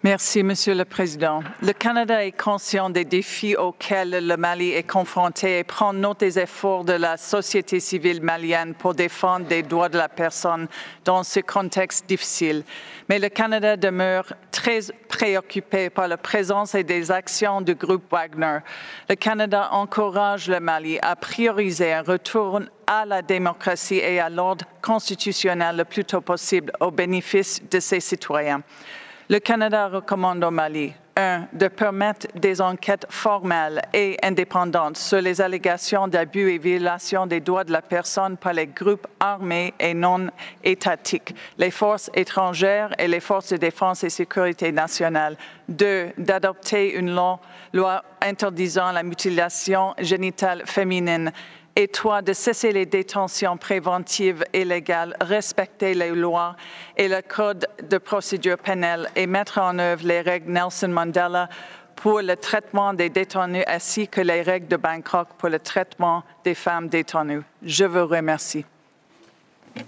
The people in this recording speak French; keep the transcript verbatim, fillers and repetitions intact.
Merci, Monsieur le Président. Le Canada est conscient des défis auxquels le Mali est confronté et prend note des efforts de la société civile malienne pour défendre les droits de la personne dans ce contexte difficile. Mais le Canada demeure très préoccupé par la présence et des actions du groupe Wagner. Le Canada encourage le Mali à prioriser un retour à la démocratie et à l'ordre constitutionnel le plus tôt possible au bénéfice de ses citoyens. Le Canada recommande au Mali, un, de permettre des enquêtes formelles et indépendantes sur les allégations d'abus et violations des droits de la personne par les groupes armés et non étatiques, les forces étrangères et les forces de défense et sécurité nationale. Deux, d'adopter une loi interdisant la mutilation génitale féminine. Et trois, de cesser les détentions préventives illégales, respecter les lois et le code de procédure pénale et mettre en œuvre les règles Nelson Mandela pour le traitement des détenus ainsi que les règles de Bangkok pour le traitement des femmes détenues. Je vous remercie.